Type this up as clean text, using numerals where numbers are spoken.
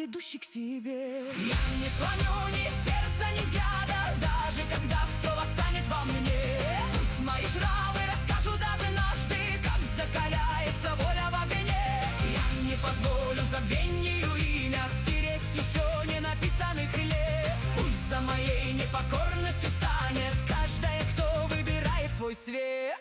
идущий к себе. Я не склоню ни сердца, ни взгляда, даже когда все восстанет во мне. Пусть мои шрамы расскажут однажды, как закаляется воля в огне. Я не позволю забвению имя стереть еще не написанных лет. Пусть за моей непокорностью станет каждая, кто выбирает свой свет.